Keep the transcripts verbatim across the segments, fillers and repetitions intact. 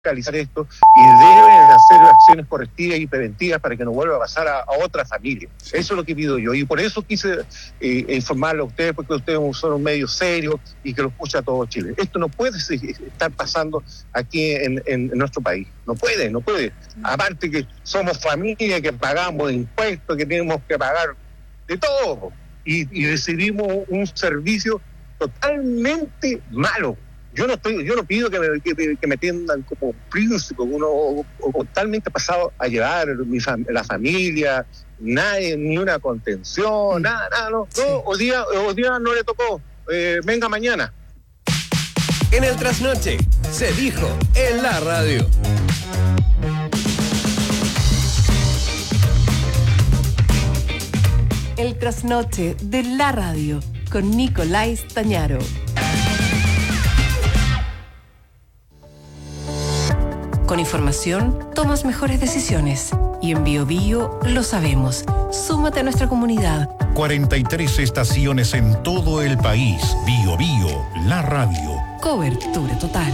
fiscalizar esto y deben hacer acciones correctivas y preventivas para que no vuelva a pasar a, a otra familia. Eso es lo que pido yo, y por eso quise eh, informarle a ustedes, porque ustedes son un medio serio y que lo escucha todo Chile. Esto no puede estar pasando aquí en, en, en nuestro país, no puede, no puede. Aparte que somos familia, que pagamos impuestos, que tenemos que pagar de todo, y, y recibimos un servicio totalmente malo. Yo no estoy, yo no pido que me, que, que me atiendan como príncipe, uno o, o totalmente pasado a llevar mi fam, la familia, nadie, ni una contención, mm. nada, nada, no, sí. no, hoy día, hoy día no le tocó, eh, venga mañana. En el trasnoche se dijo en la radio. El trasnoche de la radio con Nicolás Tañaro. Con información, tomas mejores decisiones. Y en Bio Bio lo sabemos. Súmate a nuestra comunidad. cuarenta y tres estaciones en todo el país. Bio Bio, la radio. Cobertura total.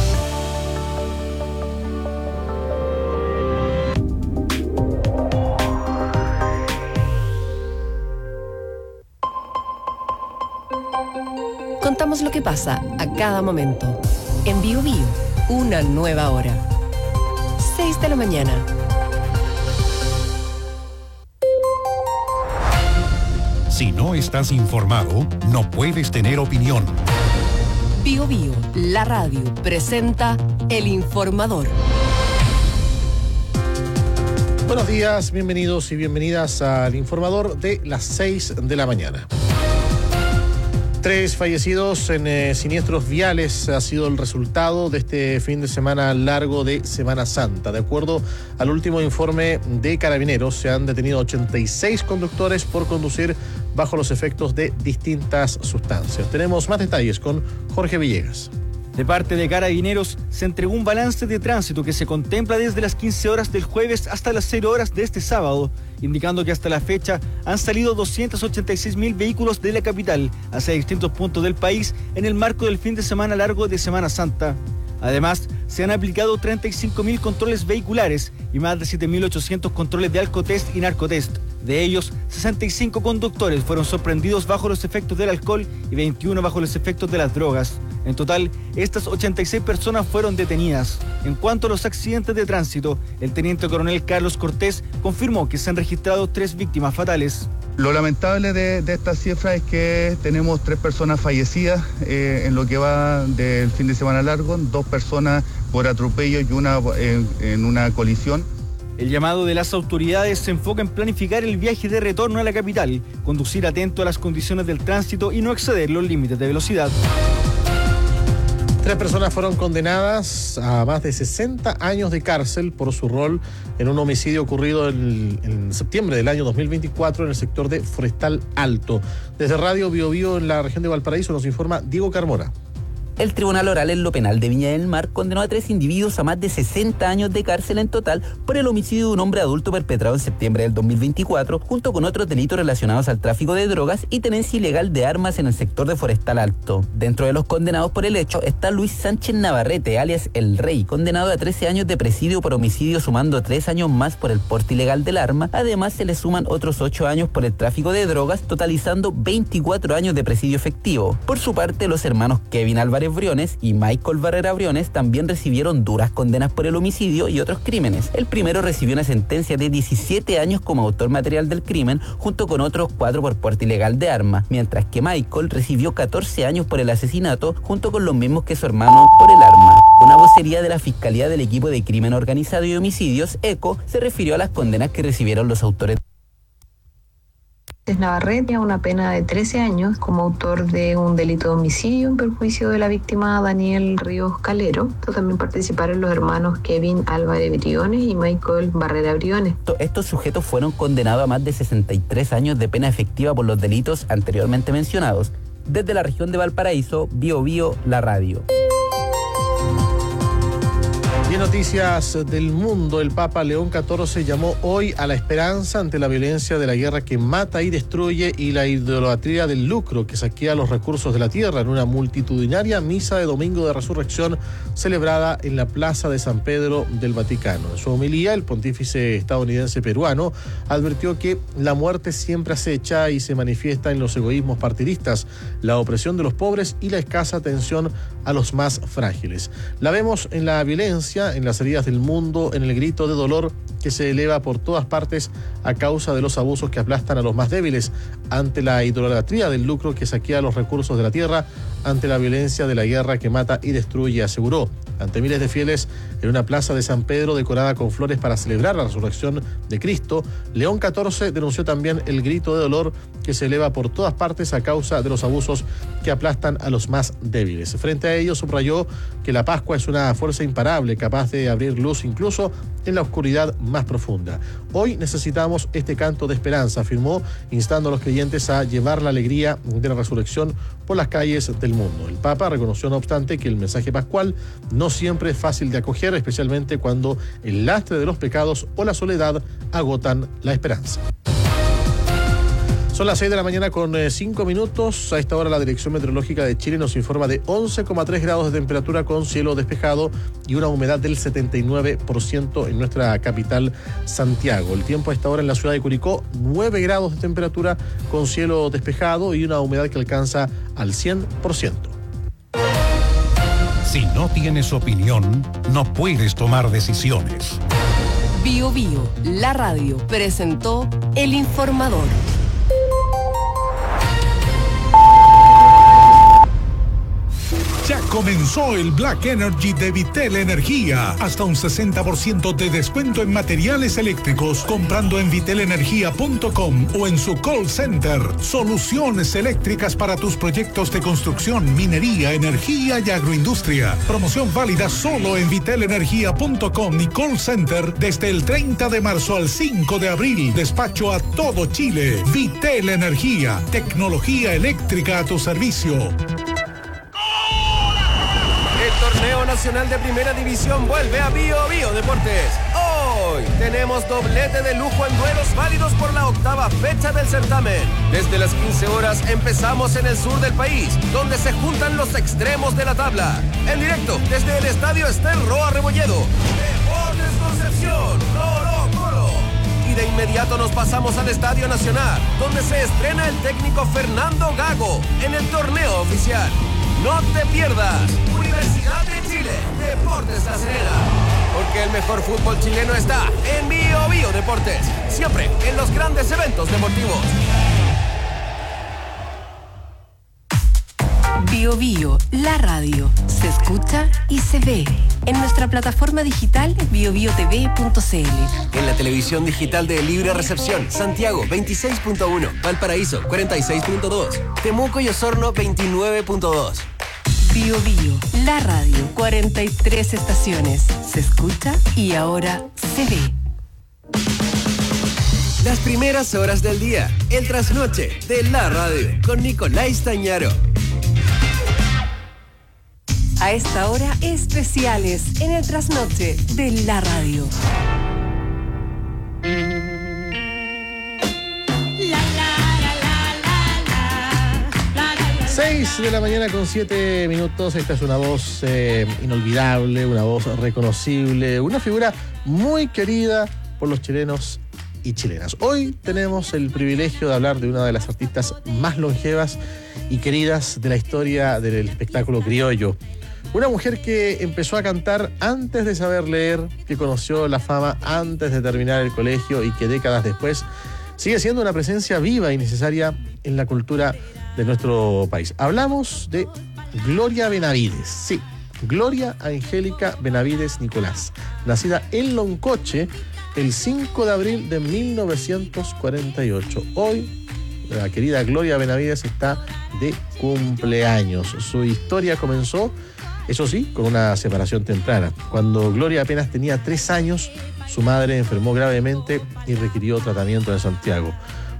Contamos lo que pasa a cada momento. En Bio Bio, una nueva hora. seis de la mañana. Si no estás informado, no puedes tener opinión. Bio Bio, la radio, presenta El Informador. Buenos días, bienvenidos y bienvenidas al Informador de las seis de la mañana. Tres fallecidos en eh, siniestros viales ha sido el resultado de este fin de semana largo de Semana Santa. De acuerdo al último informe de Carabineros, se han detenido ochenta y seis conductores por conducir bajo los efectos de distintas sustancias. Tenemos más detalles con Jorge Villegas. De parte de Carabineros, se entregó un balance de tránsito que se contempla desde las quince horas del jueves hasta las cero horas de este sábado, indicando que hasta la fecha han salido doscientos ochenta y seis mil vehículos de la capital hacia distintos puntos del país en el marco del fin de semana largo de Semana Santa. Además, se han aplicado treinta y cinco mil controles vehiculares y más de siete mil ochocientos controles de alcotest y narcotest. De ellos, sesenta y cinco conductores fueron sorprendidos bajo los efectos del alcohol y veintiuno bajo los efectos de las drogas. En total, estas ochenta y seis personas fueron detenidas. En cuanto a los accidentes de tránsito, el teniente coronel Carlos Cortés confirmó que se han registrado tres víctimas fatales. Lo lamentable de, de esta cifra es que tenemos tres personas fallecidas eh, en lo que va del fin de semana largo, dos personas por atropello y una en, en una colisión. El llamado de las autoridades se enfoca en planificar el viaje de retorno a la capital, conducir atento a las condiciones del tránsito y no exceder los límites de velocidad. Tres personas fueron condenadas a más de sesenta años de cárcel por su rol en un homicidio ocurrido en, en septiembre del año dos mil veinticuatro en el sector de Forestal Alto. Desde Radio Bio Bio en la región de Valparaíso nos informa Diego Carmona. El Tribunal Oral en lo Penal de Viña del Mar condenó a tres individuos a más de sesenta años de cárcel en total por el homicidio de un hombre adulto perpetrado en septiembre del dos mil veinticuatro, junto con otros delitos relacionados al tráfico de drogas y tenencia ilegal de armas en el sector de Forestal Alto. Dentro de los condenados por el hecho está Luis Sánchez Navarrete, alias El Rey, condenado a trece años de presidio por homicidio, sumando tres años más por el porte ilegal del arma. Además, se le suman otros ocho años por el tráfico de drogas, totalizando veinticuatro años de presidio efectivo. Por su parte, los hermanos Kevin Álvarez Briones y Michael Barrera Briones también recibieron duras condenas por el homicidio y otros crímenes. El primero recibió una sentencia de diecisiete años como autor material del crimen, junto con otros cuatro por porte ilegal de armas, mientras que Michael recibió catorce años por el asesinato, junto con los mismos que su hermano por el arma. Una vocería de la Fiscalía del Equipo de Crimen Organizado y Homicidios, ECO, se refirió a las condenas que recibieron los autores. Navarrete a una pena de trece años como autor de un delito de homicidio en perjuicio de la víctima Daniel Ríos Calero. También participaron los hermanos Kevin Álvarez Briones y Michael Barrera Briones. Estos sujetos fueron condenados a más de sesenta y tres años de pena efectiva por los delitos anteriormente mencionados. Desde la región de Valparaíso, Bio Bio, la radio. Y en noticias del mundo, el Papa León catorce llamó hoy a la esperanza ante la violencia de la guerra que mata y destruye y la idolatría del lucro que saquea los recursos de la tierra en una multitudinaria misa de Domingo de Resurrección celebrada en la Plaza de San Pedro del Vaticano. En su homilía, el pontífice estadounidense peruano advirtió que la muerte siempre acecha y se manifiesta en los egoísmos partidistas, la opresión de los pobres y la escasa atención a los más frágiles. La vemos en la violencia, en las heridas del mundo, en el grito de dolor que se eleva por todas partes a causa de los abusos que aplastan a los más débiles, ante la idolatría del lucro que saquea los recursos de la tierra, ante la violencia de la guerra que mata y destruye, aseguró. Ante miles de fieles en una plaza de San Pedro decorada con flores para celebrar la resurrección de Cristo, León catorce denunció también el grito de dolor que se eleva por todas partes a causa de los abusos que aplastan a los más débiles. Frente a ello, subrayó que la Pascua es una fuerza imparable, capaz de abrir luz incluso en la oscuridad más profunda. Hoy necesitamos este canto de esperanza, afirmó, instando a los creyentes a llevar la alegría de la resurrección por las calles del mundo. El Papa reconoció, no obstante, que el mensaje pascual no siempre es fácil de acoger, especialmente cuando el lastre de los pecados o la soledad agotan la esperanza. Son las seis de la mañana con cinco minutos. A esta hora la Dirección Meteorológica de Chile nos informa de once coma tres grados de temperatura con cielo despejado y una humedad del setenta y nueve por ciento en nuestra capital, Santiago. El tiempo a esta hora en la ciudad de Curicó, nueve grados de temperatura con cielo despejado y una humedad que alcanza al cien por ciento. Si no tienes opinión, no puedes tomar decisiones. Bio Bio, la radio, presentó El Informador. Ya comenzó el Black Energy de Vitel Energía. Hasta un sesenta por ciento de descuento en materiales eléctricos comprando en vitel energía punto com o en su call center. Soluciones eléctricas para tus proyectos de construcción, minería, energía y agroindustria. Promoción válida solo en vitel energía punto com y call center desde el treinta de marzo al cinco de abril. Despacho a todo Chile. Vitel Energía. Tecnología eléctrica a tu servicio. El torneo nacional de primera división vuelve a Bio Bio Deportes. Hoy tenemos doblete de lujo en duelos válidos por la octava fecha del certamen. Desde las quince horas empezamos en el sur del país, donde se juntan los extremos de la tabla. En directo desde el estadio Estel Roa Rebolledo. Deportes Concepción, Colo Colo. Y de inmediato nos pasamos al Estadio Nacional, donde se estrena el técnico Fernando Gago en el torneo oficial. No te pierdas Universidad de Chile, Deportes La Serena. Porque el mejor fútbol chileno está en Bio Bio Deportes. Siempre en los grandes eventos deportivos. Bio Bio, la radio, se escucha y se ve en nuestra plataforma digital bio bio t v punto c l. En la televisión digital de Libre Recepción, Santiago veintiséis punto uno, Valparaíso cuarenta y seis punto dos, Temuco y Osorno veintinueve punto dos. Bio Bio, la radio, cuarenta y tres estaciones, se escucha y ahora se ve. Las primeras horas del día, el trasnoche de la radio, con Nicolás Tañaro. A esta hora, especiales en el trasnoche de la radio. seis de la mañana con siete minutos. Esta es una voz eh, inolvidable, una voz reconocible, una figura muy querida por los chilenos y chilenas. Hoy tenemos el privilegio de hablar de una de las artistas más longevas y queridas de la historia del espectáculo criollo. Una mujer que empezó a cantar antes de saber leer, que conoció la fama antes de terminar el colegio y que décadas después sigue siendo una presencia viva y necesaria en la cultura de nuestro país. Hablamos de Gloria Benavides. Sí, Gloria Angélica Benavides Nicolás, nacida en Loncoche el cinco de abril de mil novecientos cuarenta y ocho. Hoy, la querida Gloria Benavides está de cumpleaños. Su historia comenzó, eso sí, con una separación temprana. Cuando Gloria apenas tenía tres años, su madre enfermó gravemente y requirió tratamiento en Santiago.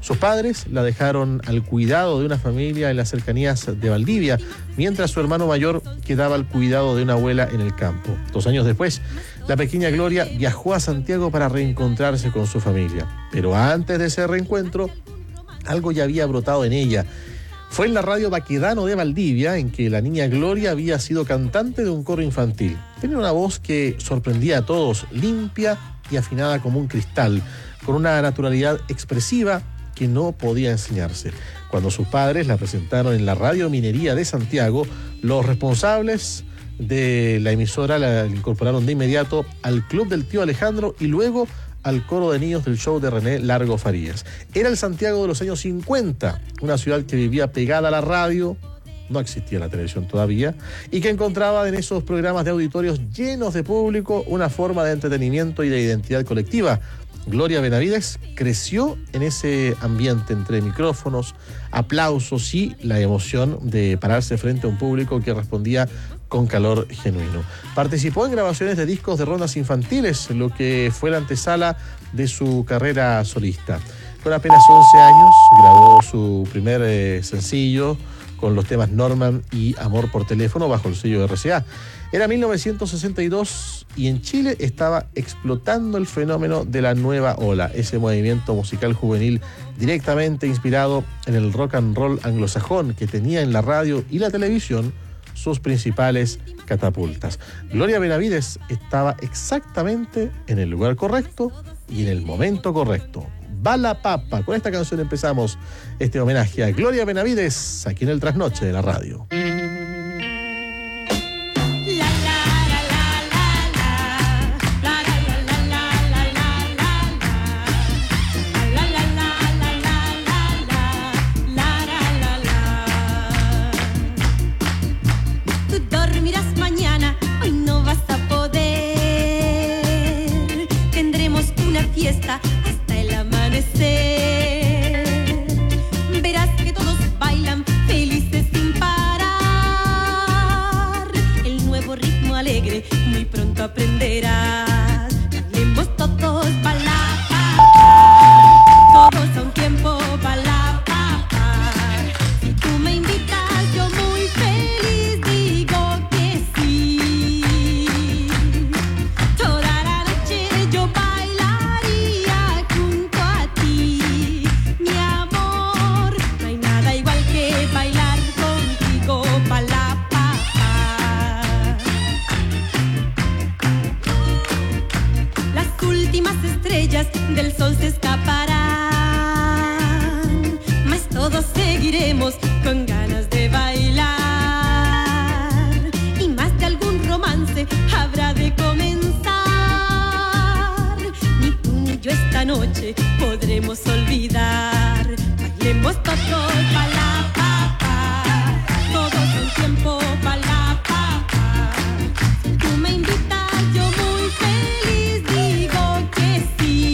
Sus padres la dejaron al cuidado de una familia en las cercanías de Valdivia, mientras su hermano mayor quedaba al cuidado de una abuela en el campo. Dos años después, la pequeña Gloria viajó a Santiago para reencontrarse con su familia. Pero antes de ese reencuentro, algo ya había brotado en ella. Fue en la radio Baquedano de Valdivia en que la niña Gloria había sido cantante de un coro infantil. Tenía una voz que sorprendía a todos, limpia y afinada como un cristal, con una naturalidad expresiva que no podía enseñarse. Cuando sus padres la presentaron en la Radio Minería de Santiago, los responsables de la emisora la incorporaron de inmediato al Club del Tío Alejandro y luego al coro de niños del show de René Largo Farías. Era el Santiago de los años cincuenta, una ciudad que vivía pegada a la radio, no existía la televisión todavía, y que encontraba en esos programas de auditorios llenos de público una forma de entretenimiento y de identidad colectiva. Gloria Benavides creció en ese ambiente entre micrófonos, aplausos y la emoción de pararse frente a un público que respondía con calor genuino. Participó en grabaciones de discos de rondas infantiles, lo que fue la antesala de su carrera solista. Con apenas once años grabó su primer eh, sencillo con los temas Norman y Amor por Teléfono bajo el sello de R C A. Era mil novecientos sesenta y dos y en Chile estaba explotando el fenómeno de la nueva ola, ese movimiento musical juvenil directamente inspirado en el rock and roll anglosajón que tenía en la radio y la televisión sus principales catapultas. Gloria Benavides estaba exactamente en el lugar correcto y en el momento correcto. Va la papa. Con esta canción empezamos este homenaje a Gloria Benavides aquí en el Trasnoche de la radio. Hasta el amanecer. Verás que todos bailan felices sin parar. El nuevo ritmo alegre muy pronto aprenderás. Bailemos todos balapa, todos a un tiempo balapa. Si tú me invitas yo muy feliz digo que sí. Toda la noche yo del sol se escaparán, mas todos seguiremos con ganas de bailar y más de algún romance habrá de comenzar. Ni tú ni yo esta noche podremos olvidar. Bailemos todos pa' la papa, todos un tiempo pa' la papa. Si tú me invitas yo muy feliz digo que sí.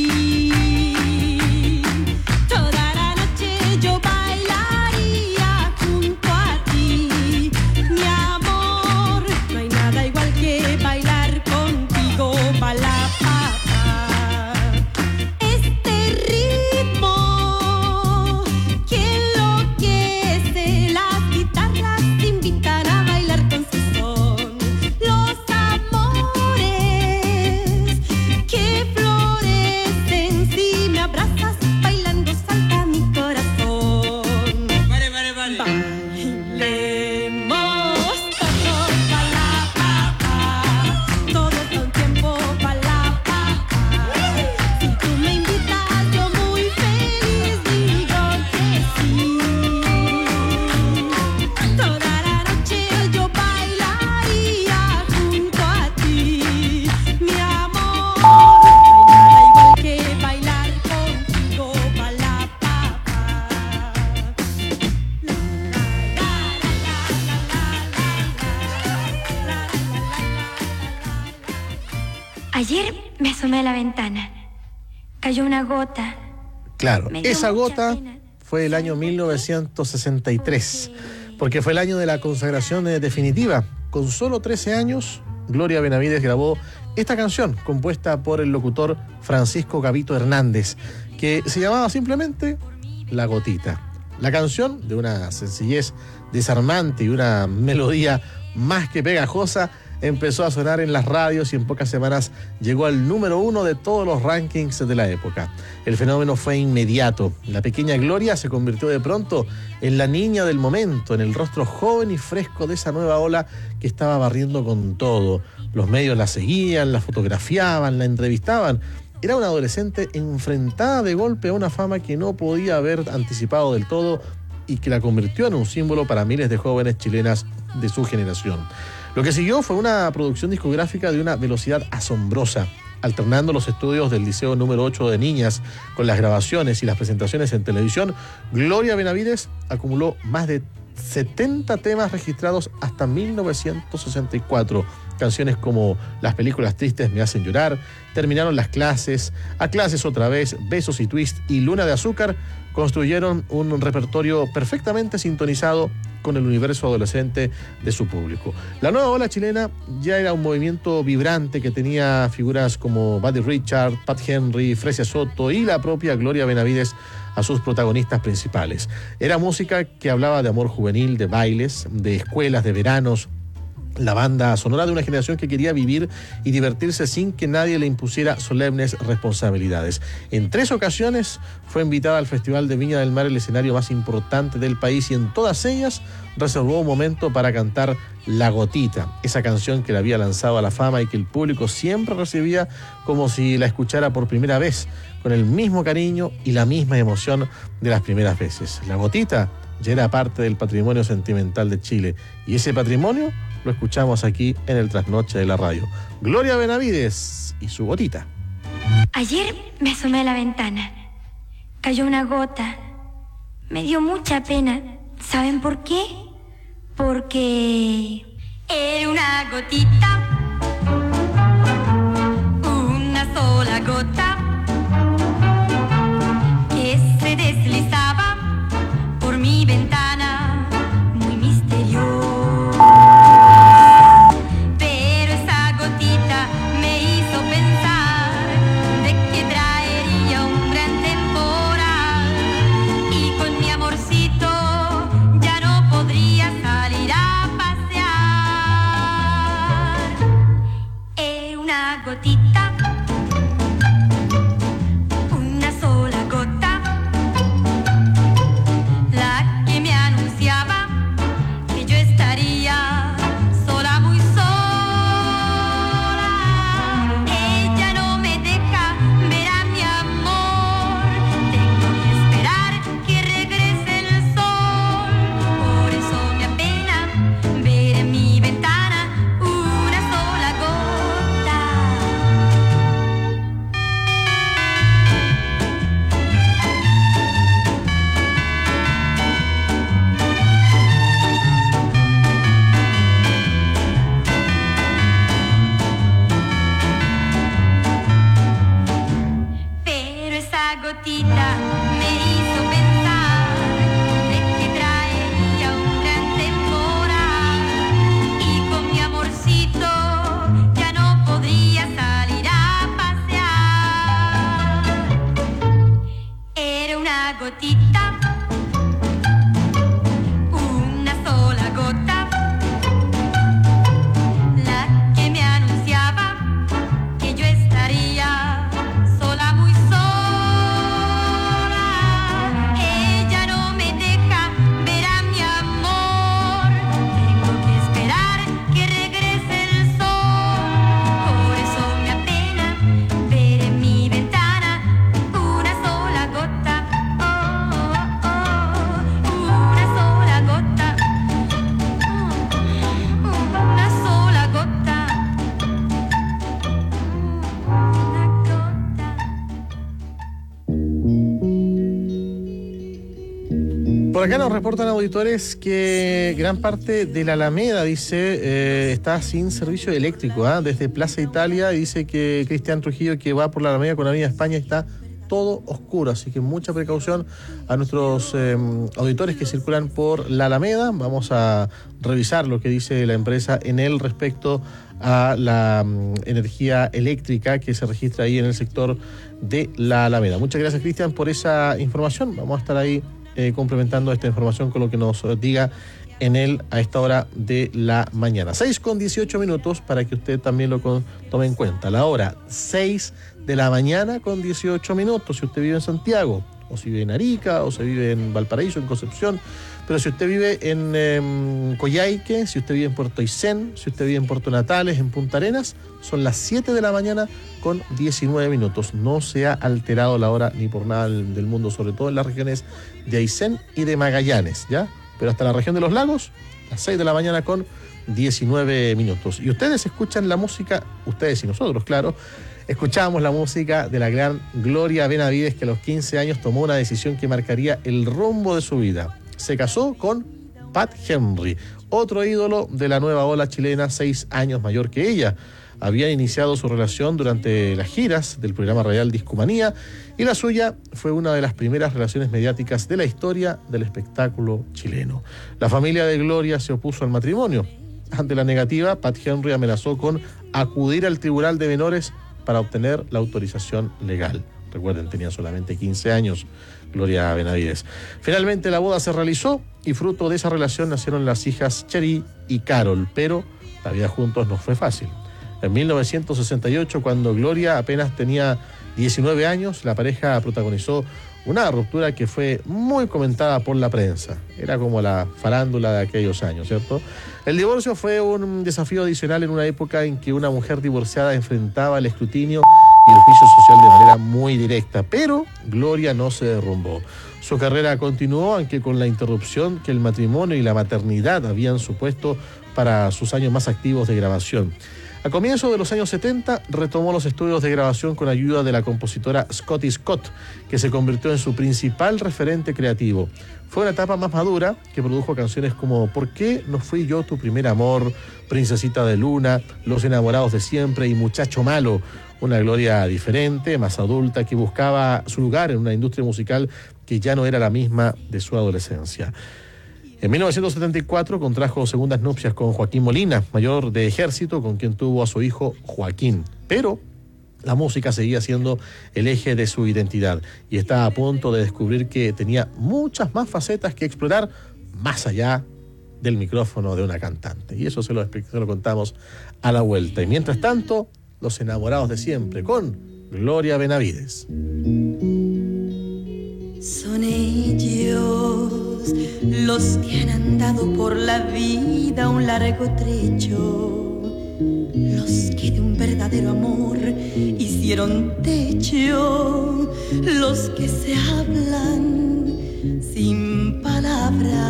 Ayer me asomé a la ventana. Cayó una gota. Claro, esa gota fue el año mil novecientos sesenta y tres, porque fue el año de la consagración definitiva. Con solo trece años, Gloria Benavides grabó esta canción, compuesta por el locutor Francisco Gavito Hernández, que se llamaba simplemente La Gotita. La canción, de una sencillez desarmante y una melodía más que pegajosa, empezó a sonar en las radios y en pocas semanas llegó al número uno de todos los rankings de la época. El fenómeno fue inmediato. La pequeña Gloria se convirtió de pronto en la niña del momento, en el rostro joven y fresco de esa nueva ola que estaba barriendo con todo. Los medios la seguían, la fotografiaban, la entrevistaban. Era una adolescente enfrentada de golpe a una fama que no podía haber anticipado del todo y que la convirtió en un símbolo para miles de jóvenes chilenas de su generación. Lo que siguió fue una producción discográfica de una velocidad asombrosa, alternando los estudios del Liceo número ocho de Niñas con las grabaciones y las presentaciones en televisión. Gloria Benavides acumuló más de setenta temas registrados hasta mil novecientos sesenta y cuatro. Canciones como Las películas tristes me hacen llorar, Terminaron las clases, A clases otra vez, Besos y twist y Luna de azúcar construyeron un repertorio perfectamente sintonizado con el universo adolescente de su público. La nueva ola chilena ya era un movimiento vibrante que tenía figuras como Buddy Richard, Pat Henry, Fresia Soto y la propia Gloria Benavides a sus protagonistas principales. Era música que hablaba de amor juvenil, de bailes, de escuelas, de veranos. La banda sonora de una generación que quería vivir y divertirse sin que nadie le impusiera solemnes responsabilidades. En tres ocasiones fue invitada al Festival de Viña del Mar, el escenario más importante del país, y en todas ellas reservó un momento para cantar La Gotita, esa canción que la había lanzado a la fama y que el público siempre recibía como si la escuchara por primera vez, con el mismo cariño y la misma emoción de las primeras veces. La Gotita ya era parte del patrimonio sentimental de Chile, y ese patrimonio lo escuchamos aquí en el Trasnoche de la Radio. Gloria Benavides y su gotita. Ayer me asomé a la ventana. Cayó una gota. Me dio mucha pena. ¿Saben por qué? Porque era una gotita, una sola gota, que se deslizaba por mi ventana, muy misteriosa. Gotita, una sola gota, la que me anunciaba que yo estaría sola, muy sola. Ella no me deja ver a mi amor, tengo que esperar que regrese el sol. Por eso me apena ver en mi ventana una sola gota. Gotita me hizo pensar de que traería un gran temporal y con mi amorcito ya no podría salir a pasear. Era una gotita, una sola gota, la que me anunciaba que yo estaría sola, muy sola. Por acá nos reportan auditores que gran parte de la Alameda, dice, eh, está sin servicio eléctrico, ¿eh? Desde Plaza Italia, dice que Cristian Trujillo, que va por la Alameda con Avenida España, está todo oscuro, así que mucha precaución a nuestros eh, auditores que circulan por la Alameda. Vamos a revisar lo que dice la empresa en el respecto a la um, energía eléctrica que se registra ahí en el sector de la Alameda. Muchas gracias, Cristian, por esa información. Vamos a estar ahí eh, complementando esta información con lo que nos diga en él a esta hora de la mañana. seis con dieciocho minutos para que usted también lo con, tome en cuenta. La hora seis de la mañana con dieciocho minutos. Si usted vive en Santiago, o si vive en Arica, o si vive en Valparaíso, en Concepción, pero si usted vive en eh, Coyhaique, si usted vive en Puerto Aysén, si usted vive en Puerto Natales, en Punta Arenas, son las siete de la mañana con diecinueve minutos. No se ha alterado la hora ni por nada del mundo, sobre todo en las regiones de Aysén y de Magallanes, ¿ya? Pero hasta la región de los lagos, las seis de la mañana con diecinueve minutos. Y ustedes escuchan la música, ustedes y nosotros, claro, escuchamos la música de la gran Gloria Benavides, que a los quince años tomó una decisión que marcaría el rumbo de su vida. Se casó con Pat Henry, otro ídolo de la nueva ola chilena, seis años mayor que ella. Habían iniciado su relación durante las giras del programa radial Discomanía y la suya fue una de las primeras relaciones mediáticas de la historia del espectáculo chileno. La familia de Gloria se opuso al matrimonio. Ante la negativa, Pat Henry amenazó con acudir al Tribunal de Menores para obtener la autorización legal. Recuerden, tenía solamente quince años Gloria Benavides. Finalmente la boda se realizó y fruto de esa relación nacieron las hijas Cherie y Carol, pero la vida juntos no fue fácil. En mil novecientos sesenta y ocho, cuando Gloria apenas tenía diecinueve años, la pareja protagonizó una ruptura que fue muy comentada por la prensa. Era como la farándula de aquellos años, ¿cierto? El divorcio fue un desafío adicional en una época en que una mujer divorciada enfrentaba el escrutinio y el juicio social de manera muy directa, pero Gloria no se derrumbó. Su carrera continuó, aunque con la interrupción que el matrimonio y la maternidad habían supuesto para sus años más activos de grabación. A comienzos de los años setenta, retomó los estudios de grabación con ayuda de la compositora Scotty Scott, que se convirtió en su principal referente creativo. Fue una etapa más madura, que produjo canciones como ¿Por qué no fui yo tu primer amor?, Princesita de Luna, Los enamorados de siempre y Muchacho malo. Una Gloria diferente, más adulta, que buscaba su lugar en una industria musical que ya no era la misma de su adolescencia. En mil novecientos setenta y cuatro contrajo segundas nupcias con Joaquín Molina, mayor de Ejército, con quien tuvo a su hijo Joaquín. Pero la música seguía siendo el eje de su identidad y estaba a punto de descubrir que tenía muchas más facetas que explorar más allá del micrófono de una cantante. Y eso se lo, se lo contamos a la vuelta. Y mientras tanto, Los enamorados de siempre con Gloria Benavides. Son ellos los que han andado por la vida un largo trecho, los que de un verdadero amor hicieron techo, los que se hablan sin palabras.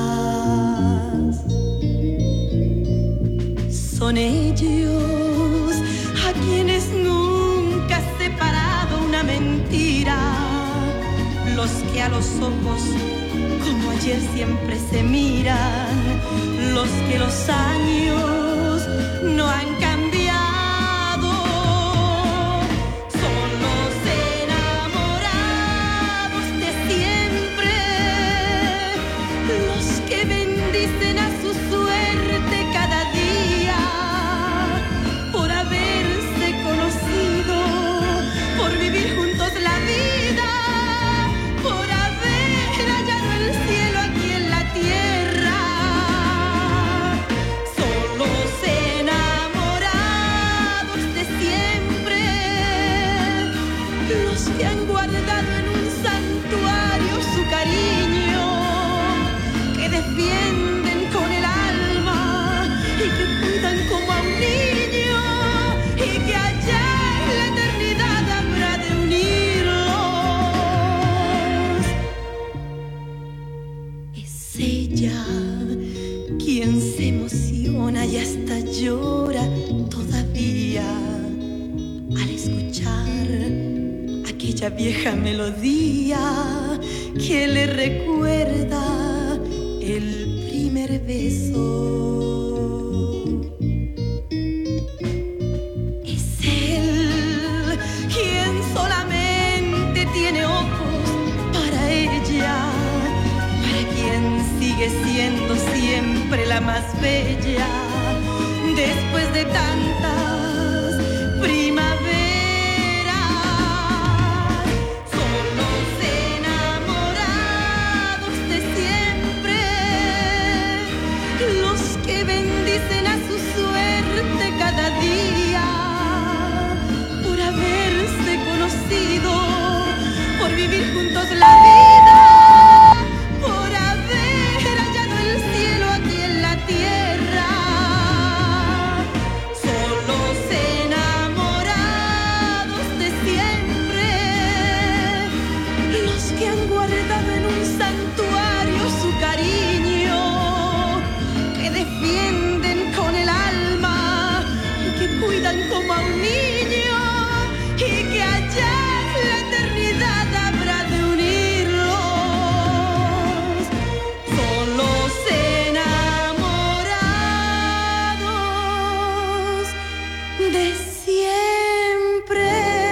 Son ellos a quienes nunca ha separado una mentira, los que a los ojos como ayer siempre se miran, los que los años no han cambiado. Son los enamorados de siempre, los que bendicen a su suerte cada día por haberse conocido, por vivir juntos la vida, por haber hallado el cielo aquí en la tierra. Son los enamorados de siempre, los que han guardado en un santuario su cariño, que defienden con el alma y que cuidan como a un niño, y que allá en la eternidad habrá de unirlos. Es ella quien se emociona y hasta llora todavía al escuchar aquella vieja melodía que le recuerda el primer beso. Es él quien solamente la más bella después de tantas primaveras. Son los enamorados de siempre los que bendicen a su suerte cada día por haberse conocido, por vivir juntos la vida, por haber hallado el cielo aquí en la tierra. Son los enamorados de siempre los que han guardado en un santuario su cariño, que defienden con el alma y que cuidan como a un niño, y que allá la eternidad habrá de unirlos. Son los enamorados de siempre.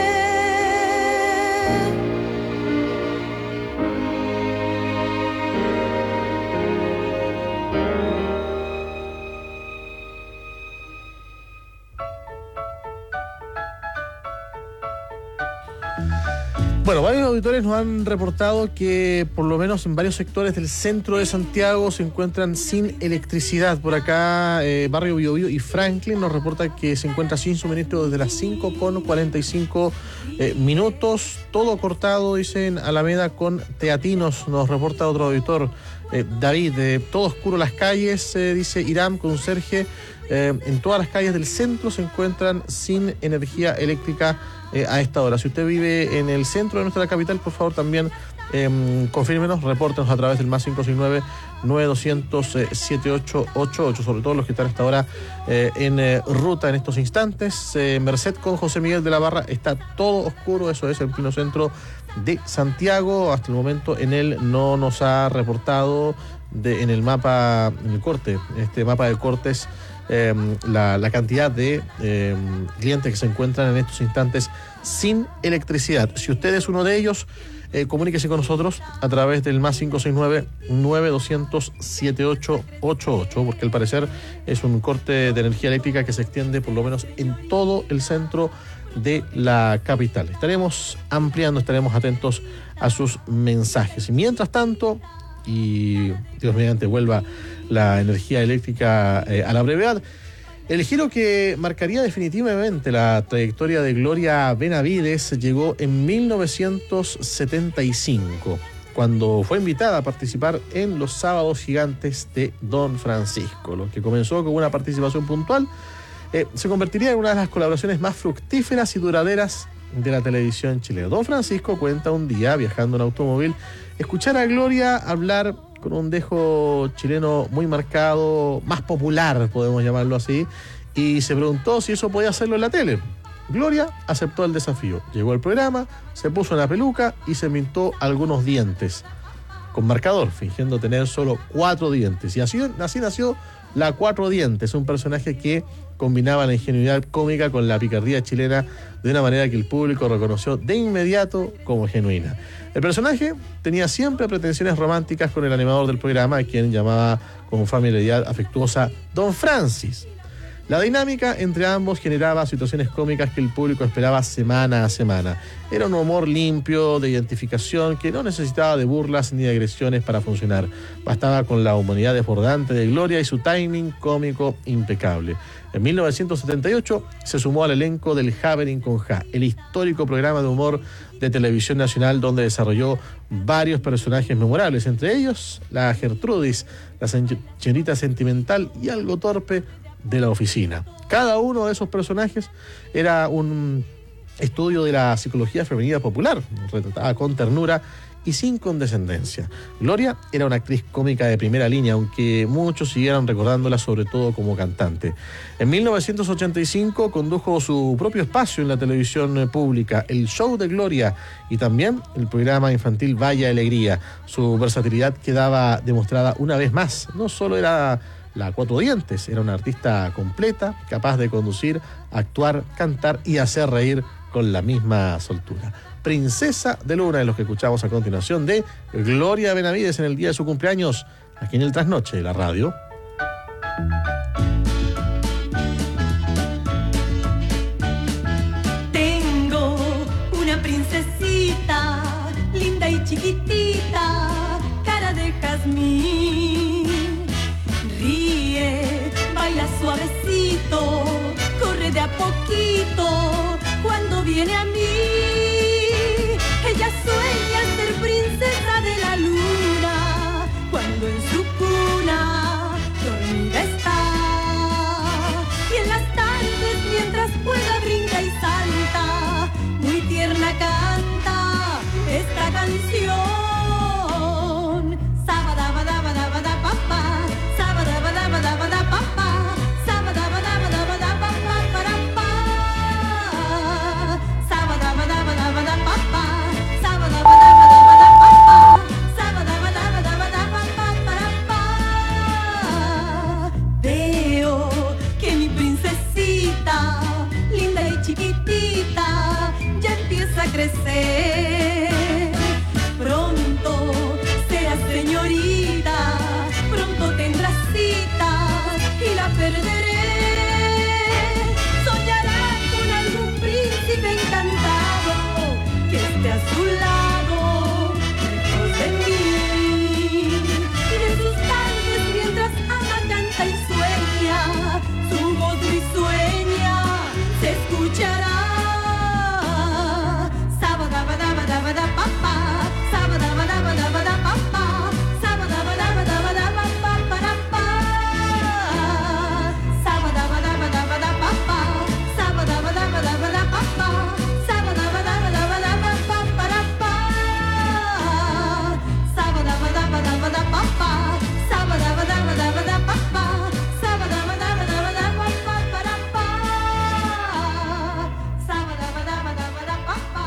Bueno, varios auditores nos han reportado que por lo menos en varios sectores del centro de Santiago se encuentran sin electricidad. Por acá, eh, Barrio Biobío y Franklin nos reporta que se encuentra sin suministro desde las cinco con cuarenta y cinco eh, minutos. Todo cortado, dicen Alameda con Teatinos, nos reporta otro auditor. Eh, David, eh, todo oscuro las calles, eh, dice Irán con Sergio. Eh, en todas las calles del centro se encuentran sin energía eléctrica eh, a esta hora. Si usted vive en el centro de nuestra capital, por favor también eh, confírmenos, repórtenos a través del más cinco seis nueve, nueve dos cero cero, siete ocho ocho ocho, sobre todo los que están hasta ahora eh, en eh, ruta en estos instantes. Eh, Merced con José Miguel de la Barra, está todo oscuro, eso es el pleno centro de Santiago. Hasta el momento en él no nos ha reportado de, en el mapa, en el corte, este mapa de cortes, Eh, la, la cantidad de eh, clientes que se encuentran en estos instantes sin electricidad. Si usted es uno de ellos, eh, comuníquese con nosotros a través del más cinco seis nueve, nueve dos cero cero, siete ocho ocho ocho, porque al parecer es un corte de energía eléctrica que se extiende por lo menos en todo el centro de la capital. Estaremos ampliando, estaremos atentos a sus mensajes. Y mientras tanto, y Dios mediante vuelva la energía eléctrica eh, a la brevedad, el giro que marcaría definitivamente la trayectoria de Gloria Benavides llegó en mil novecientos setenta y cinco, cuando fue invitada a participar en los Sábados Gigantes de Don Francisco. Lo que comenzó con una participación puntual eh, se convertiría en una de las colaboraciones más fructíferas y duraderas de la televisión chilena. Don Francisco cuenta un día, viajando en automóvil, escuchar a Gloria hablar con un dejo chileno muy marcado, más popular, podemos llamarlo así, y se preguntó si eso podía hacerlo en la tele. Gloria aceptó el desafío, llegó al programa, se puso una peluca y se pintó algunos dientes con marcador, fingiendo tener solo cuatro dientes. Y así, así nació la Cuatro Dientes, un personaje que combinaba la ingenuidad cómica con la picardía chilena de una manera que el público reconoció de inmediato como genuina. El personaje tenía siempre pretensiones románticas con el animador del programa, a quien llamaba con familiaridad afectuosa Don Francis. La dinámica entre ambos generaba situaciones cómicas que el público esperaba semana a semana. Era un humor limpio, de identificación, que no necesitaba de burlas ni de agresiones para funcionar. Bastaba con la humanidad desbordante de Gloria y su timing cómico impecable. En mil novecientos setenta y ocho se sumó al elenco del Happening con Ja, el histórico programa de humor de Televisión Nacional, donde desarrolló varios personajes memorables, entre ellos la Gertrudis, la señorita sentimental y algo torpe de la oficina. Cada uno de esos personajes era un estudio de la psicología femenina popular, retratada con ternura y sin condescendencia. Gloria era una actriz cómica de primera línea, aunque muchos siguieron recordándola sobre todo como cantante. En mil novecientos ochenta y cinco condujo su propio espacio en la televisión pública, el Show de Gloria, y también el programa infantil Vaya Alegría. Su versatilidad quedaba demostrada una vez más. No solo era la Cuatro Dientes, era una artista completa, capaz de conducir, actuar, cantar y hacer reír con la misma soltura. Princesa de Luna, de los que escuchamos a continuación, de Gloria Benavides en el día de su cumpleaños, aquí en el Trasnoche de la radio. Tengo una princesita, linda y chiquitita, cara de jazmín. Ríe, baila suavecito, corre de a poquito cuando viene a mí. Ella sueña ser princesa de la luna cuando en su cuna dormida está. Y en las tardes mientras juega, brinca y salta, muy tierna canta esta canción. Sabadabadabadabadapapa, sabadabadabadabadapapa, sabadabadabadabadapaparapá, sabadabadabadabadapapa, sabadabadabadabadapapa, sabadabadabadabadapaparapá. Veo que mi princesita, linda y chiquitita, ya empieza a crecer. Pronto serás señorita, pronto tendrás citas y la perderé. Soñará con algún príncipe encantado que esté a su lado, lejos de mí. Y de sus tardes mientras ama, canta y sueña, su voz risueña se escuchará. Sabadabadabadabadapapa, sabadabadabadabadapapa, sabadabadabadabadapaparapá, sabadabadabadabadapapa, sabadabadabadabadapapa, sabadabadabadabadapaparapá, sabadabadabadabadapapa, sabadabadabadabadapapa, sabadabadabadabadapaparapá, sabadabadabadabadapapa.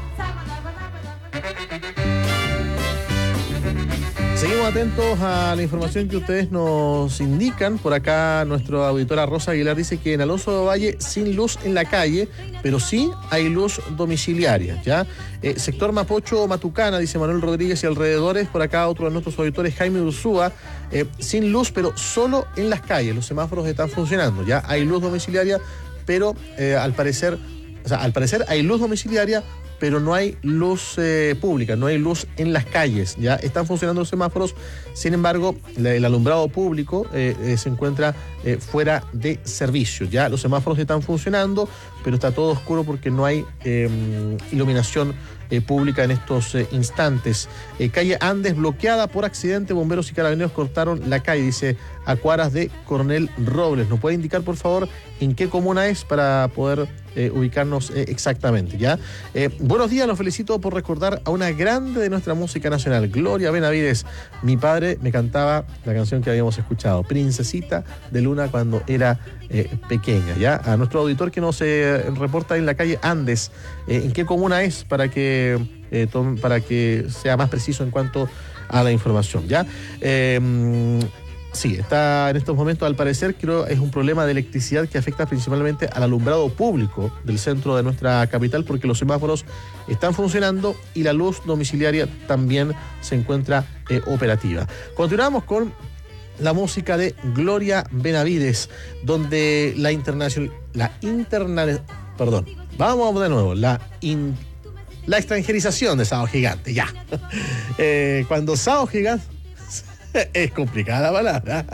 Seguimos atentos a la información que ustedes nos indican. Por acá nuestra auditora Rosa Aguilar dice que en Alonso de Valle sin luz en la calle, pero sí hay luz domiciliaria, ¿ya? Eh, sector Mapocho Matucana, dice Manuel Rodríguez y alrededores. Por acá otro de nuestros auditores, Jaime Ursúa, eh, sin luz, pero solo en las calles. Los semáforos están funcionando, ¿ya? Hay luz domiciliaria, pero eh, al parecer, o sea, al parecer hay luz domiciliaria, pero no hay luz eh, pública, no hay luz en las calles, ya están funcionando los semáforos. Sin embargo, la, el alumbrado público eh, eh, se encuentra eh, fuera de servicio, ya los semáforos están funcionando, pero está todo oscuro porque no hay eh, iluminación eh, pública en estos eh, instantes. Eh, calle Andes bloqueada por accidente, bomberos y carabineros cortaron la calle, dice a cuadras de Coronel Robles. ¿Nos puede indicar, por favor, en qué comuna es para poder eh, ubicarnos eh, exactamente, ya? Eh, buenos días, los felicito por recordar a una grande de nuestra música nacional, Gloria Benavides. Mi padre me cantaba la canción que habíamos escuchado, Princesita de Luna, cuando era eh, pequeña, ya. A nuestro auditor que nos eh, reporta en la calle Andes, eh, en qué comuna es para que eh, tome, para que sea más preciso en cuanto a la información, ya. Eh, Sí, está en estos momentos, al parecer, creo es un problema de electricidad que afecta principalmente al alumbrado público del centro de nuestra capital, porque los semáforos están funcionando y la luz domiciliaria también se encuentra eh, operativa. Continuamos con la música de Gloria Benavides, donde la internacional, la internacional, perdón, vamos de nuevo, la in, la extranjerización de Sábado Gigante, ya. eh, cuando Sábado Gigante es complicada la palabra.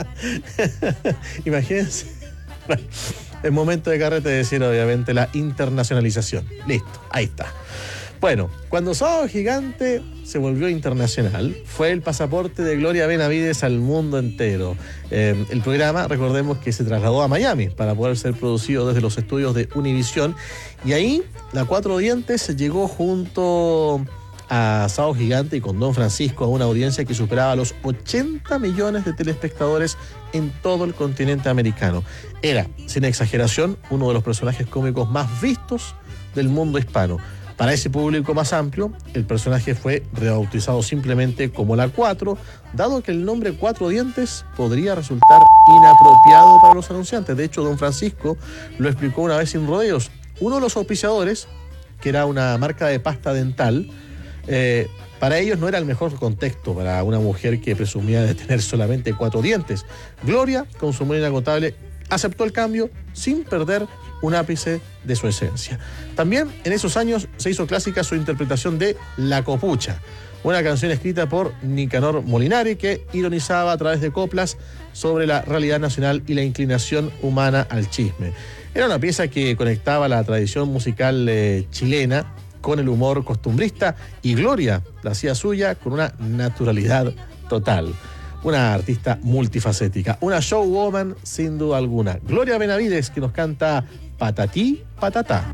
Imagínense. Es momento de carrete de decir, obviamente, la internacionalización. Listo, ahí está. Bueno, cuando Sábado Gigante se volvió internacional, fue el pasaporte de Gloria Benavides al mundo entero. Eh, el programa, recordemos que se trasladó a Miami para poder ser producido desde los estudios de Univisión. Y ahí, la Cuatro Dientes llegó junto a Sábado Gigante y con Don Francisco a una audiencia que superaba los ochenta millones de telespectadores en todo el continente americano. Era, sin exageración, uno de los personajes cómicos más vistos del mundo hispano. Para ese público más amplio, el personaje fue rebautizado simplemente como La Cuatro, dado que el nombre Cuatro Dientes podría resultar inapropiado para los anunciantes. De hecho, Don Francisco lo explicó una vez sin rodeos. Uno de los auspiciadores, que era una marca de pasta dental, Eh, para ellos no era el mejor contexto para una mujer que presumía de tener solamente cuatro dientes. Gloria, con su humor inagotable, aceptó el cambio sin perder un ápice de su esencia. También en esos años se hizo clásica su interpretación de La Copucha, una canción escrita por Nicanor Molinari que ironizaba a través de coplas sobre la realidad nacional y la inclinación humana al chisme. Era una pieza que conectaba la tradición musical eh, chilena con el humor costumbrista, y Gloria la hacía suya con una naturalidad total. Una artista multifacética, una showwoman sin duda alguna. Gloria Benavides, que nos canta Patatí Patatá.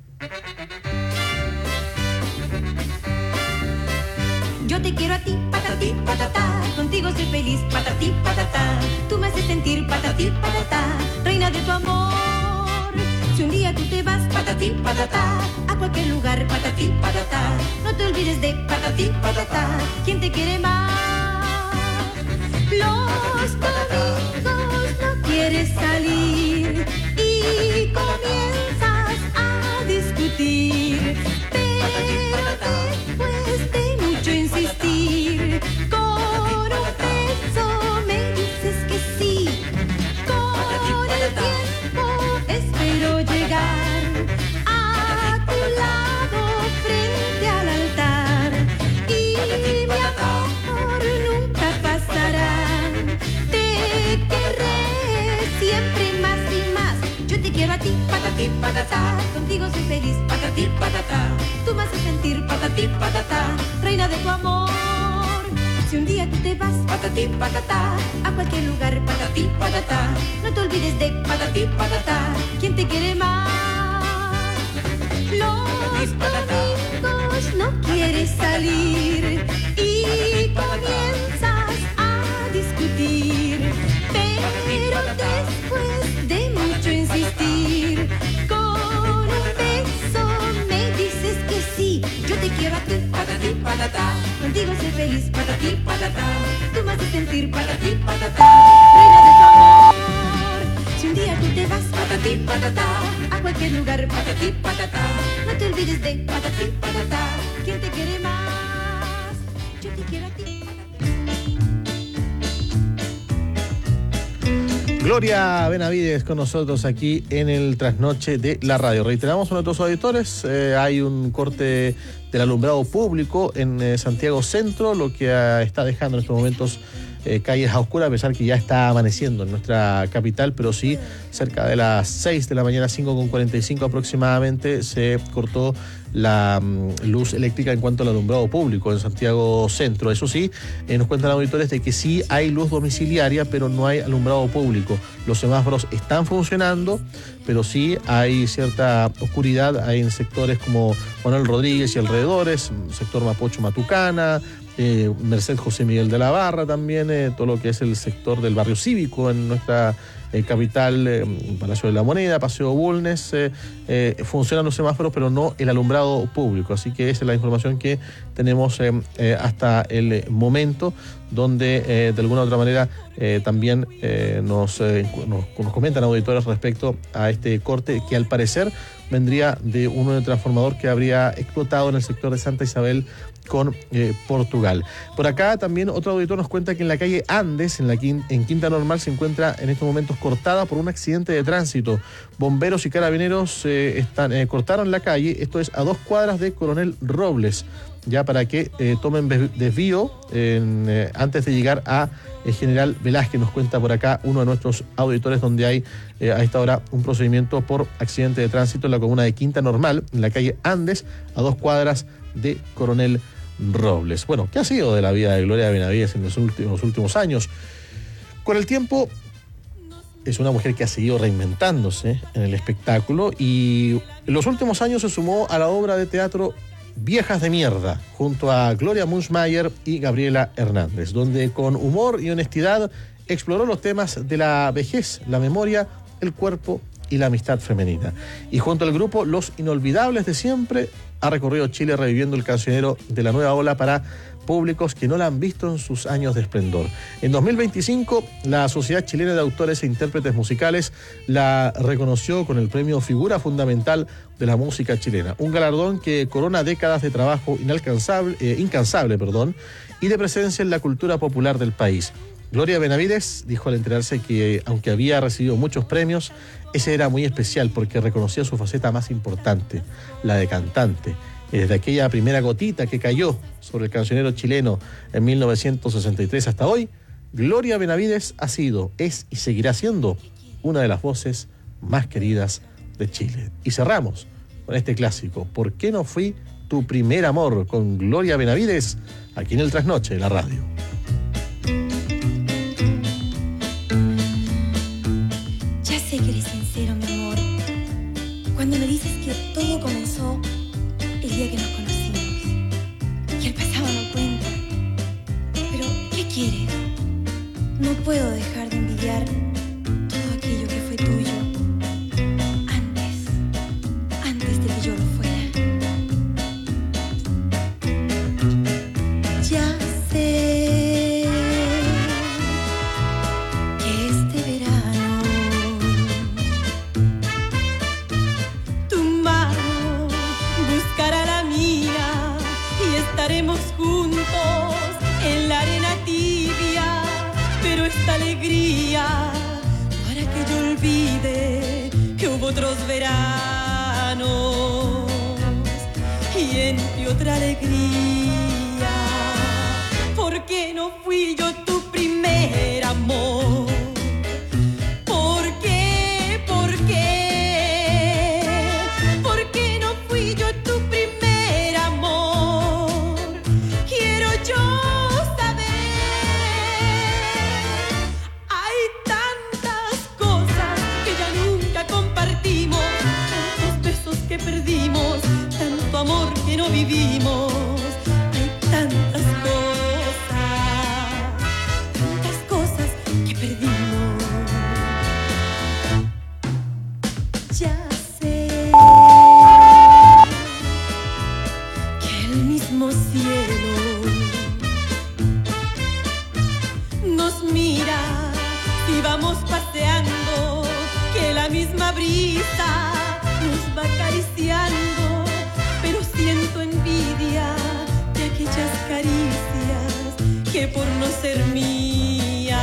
Yo te quiero a ti, patatí, patatá. Contigo soy feliz, patatí, patatá. Tú me haces sentir, patatí, patatá. Reina de tu amor. Si un día tú te vas, patatí, patatá. A cualquier lugar, patatí, patatá. No te olvides de patatí, patatá. ¿Quién te quiere más? Los domingos no quieres salir y comienzas a discutir. Pero después de mucho insistir, con un beso me dices que sí. Con el tiempo espero llegar a tu lado frente al altar, y mi amor nunca pasará. Te querré siempre más y más. Yo te quiero a ti, patatí, patatá. Contigo soy feliz, patatí, patatá. Tú me haces sentir, patatí, patatá. Reina de tu amor. Si un día tú te vas, patatí, patatá. A cualquier lugar, patatí, patatá. No te olvides de patatí, patatá. ¿Quién te quiere más? Los domingos no quieres salir y comienzas a discutir. Pero después de mucho insistir, con un beso me dices que sí. Yo te quiero a ti, patatí, patatá. Contigo soy feliz, patatí, patatá. Tú me haces sentir, patatí, patatá. Reina de tu amor. Si un día tú te vas, patatí, patatá. A cualquier lugar, patatí, patatá. No te olvides de patatí, patatá. ¿Quién te quiere más? Yo te quiero a ti. Gloria Benavides con nosotros aquí en el Trasnoche de la Radio. Reiteramos a nuestros auditores, eh, hay un corte del alumbrado público en eh, Santiago Centro, lo que eh, está dejando en estos momentos eh, calles a oscuras, a pesar que ya está amaneciendo en nuestra capital, pero sí, cerca de las seis de la mañana, cinco con cuarenta y cinco aproximadamente, se cortó la um, luz eléctrica en cuanto al alumbrado público en Santiago Centro. Eso sí, eh, nos cuentan auditores de que sí hay luz domiciliaria, pero no hay alumbrado público. Los semáforos están funcionando, pero sí hay cierta oscuridad. Hay en sectores como Manuel Rodríguez y alrededores, sector Mapocho Matucana, eh, Merced José Miguel de la Barra también, eh, todo lo que es el sector del barrio cívico en nuestra Eh, capital, eh, Palacio de la Moneda, Paseo Bulnes, eh, eh, funcionan los semáforos, pero no el alumbrado público. Así que esa es la información que tenemos eh, eh, hasta el momento, donde eh, de alguna u otra manera eh, también eh, nos, eh, nos, nos comentan auditores respecto a este corte, que al parecer vendría de un transformador que habría explotado en el sector de Santa Isabel con eh, Portugal. Por acá también otro auditor nos cuenta que en la calle Andes, en la quin- en Quinta Normal, se encuentra en estos momentos cortada por un accidente de tránsito. Bomberos y carabineros eh, están, eh, cortaron la calle, esto es a dos cuadras de Coronel Robles, ya para que eh, tomen desvío en, eh, antes de llegar a eh, General Velázquez. Nos cuenta por acá uno de nuestros auditores, donde hay eh, a esta hora un procedimiento por accidente de tránsito en la comuna de Quinta Normal, en la calle Andes, a dos cuadras de Coronel Robles. Bueno, ¿qué ha sido de la vida de Gloria Benavides en los últimos, últimos años? Con el tiempo, es una mujer que ha seguido reinventándose en el espectáculo, y en los últimos años se sumó a la obra de teatro Viejas de Mierda, junto a Gloria Munchmeyer y Gabriela Hernández, donde con humor y honestidad exploró los temas de la vejez, la memoria, el cuerpo y la amistad femenina. Y junto al grupo Los Inolvidables de Siempre, ha recorrido Chile reviviendo el cancionero de la nueva ola para públicos que no la han visto en sus años de esplendor. En dos mil veinticinco, la Sociedad Chilena de Autores e Intérpretes Musicales la reconoció con el premio Figura Fundamental de la Música Chilena, un galardón que corona décadas de trabajo inalcanzable, eh, incansable perdón, y de presencia en la cultura popular del país. Gloria Benavides dijo al enterarse que, aunque había recibido muchos premios, ese era muy especial porque reconocía su faceta más importante, la de cantante. Y desde aquella primera gotita que cayó sobre el cancionero chileno en mil novecientos sesenta y tres hasta hoy, Gloria Benavides ha sido, es y seguirá siendo una de las voces más queridas de Chile. Y cerramos con este clásico, ¿Por qué no fui tu primer amor?, con Gloria Benavides, aquí en el Trasnoche de la radio. Ya sé que eres sincero, mi amor, cuando me dices que todo comenzó el día que nos conocimos, que el pasado no cuenta. Pero, ¿qué quieres? No puedo dejar de envidiar todo aquello que fue tuyo antes, antes de que yo lo fuera. Ya sé que este verano tu mano buscará la mía y estaremos juntos en la arena tibia, pero esta alegría para que yo olvide que hubo otros veranos y entre otra alegría. ¿Por qué no fui yo tu primer amor? ¿Por qué? ¿Por qué? ¿Por qué no fui yo tu primer amor? Quiero yo saber. Hay tantas cosas que ya nunca compartimos, tantos besos que perdimos, tanto amor que no vivimos. Hay tantas cosas, tantas cosas que perdimos. Ya sé que el mismo cielo nos mira y vamos paseando, que la misma brisa nos va acariciando, pero siento envidia de aquellas caricias que por no ser mía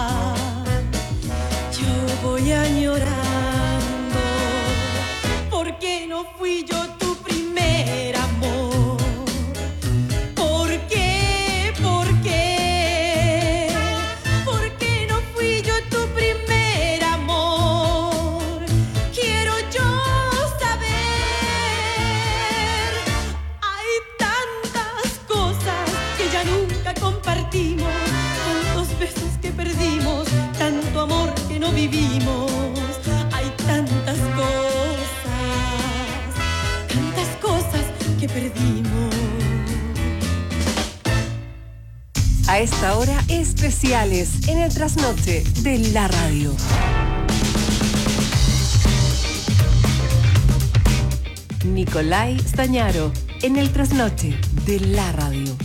yo voy añorando. ¿Por qué no fui yo tu primer amor? ¿Por qué? ¿Por qué? ¿Por qué no fui yo tu primer amor? Quiero yo saber. Hay tantas cosas que ya nunca compartimos, tantos besos que perdimos, tanto amor que no vivimos. Hay tantas cosas, tantas cosas que perdimos. A esta hora, especiales en el Trasnoche de la radio. Nicolai Stañaro en el Trasnoche de la radio.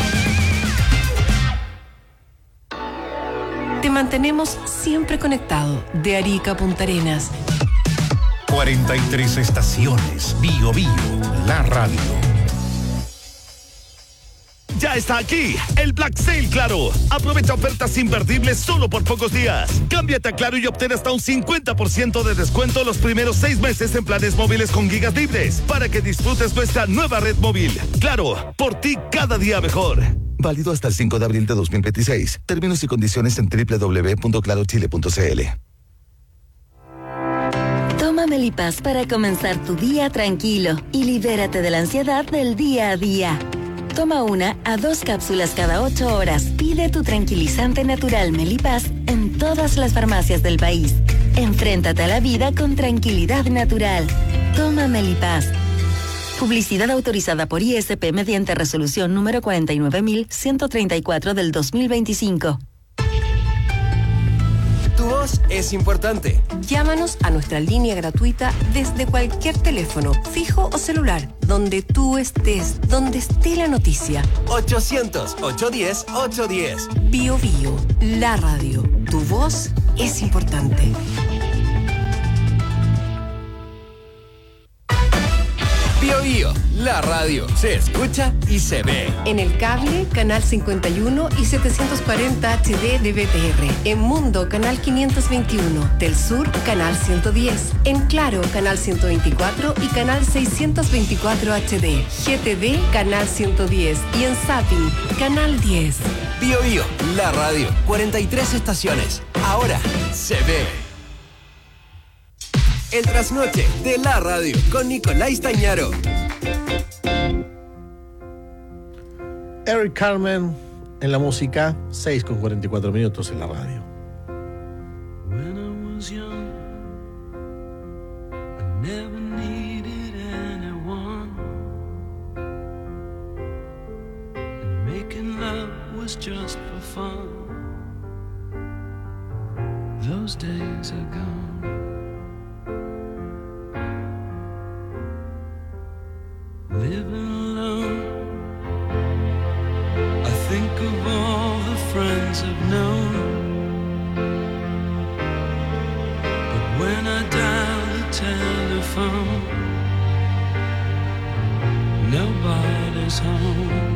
Te mantenemos siempre conectado de Arica a Punta Arenas. cuarenta y tres estaciones. Bio Bio, la radio. Ya está aquí el Black Sale Claro. Aprovecha ofertas imperdibles solo por pocos días. Cámbiate a Claro y obtén hasta un cincuenta por ciento de descuento los primeros seis meses en planes móviles con gigas libres para que disfrutes nuestra nueva red móvil. Claro, por ti cada día mejor. Válido hasta el cinco de abril de dos mil veintiséis. Términos y condiciones en doble u doble u doble u punto claro chile punto c l. Toma Melipaz para comenzar tu día tranquilo y libérate de la ansiedad del día a día. Toma una a dos cápsulas cada ocho horas. Pide tu tranquilizante natural Melipaz en todas las farmacias del país. Enfréntate a la vida con tranquilidad natural. Toma Melipaz. Publicidad autorizada por I S P mediante resolución número cuarenta y nueve mil ciento treinta y cuatro del dos mil veinticinco. Tu voz voz es importante. Llámanos a nuestra línea gratuita desde cualquier teléfono, fijo o celular, donde tú estés, donde esté la noticia. ochocientos, ochocientos diez, ochocientos diez. Bio Bio, la radio. Tu voz es importante. Bio Bio, la radio. Se escucha y se ve. En el cable, canal cincuenta y uno y setecientos cuarenta H D de B T R. En Mundo, canal quinientos veintiuno. Del Sur, canal ciento diez. En Claro, canal ciento veinticuatro y canal seiscientos veinticuatro H D. G T V, canal ciento diez. Y en Zapping, canal diez. Bio Bio, la radio. cuarenta y tres estaciones. Ahora se ve. El trasnoche de la radio con Nicolás Tañaro. Eric Carmen en la música, seis con cuarenta y cuatro minutos en la radio. When I was young, I never needed anyone, and making love was just for fun. Those days are gone. Living alone, I think of all the friends I've known, but when I dial the telephone, nobody's home.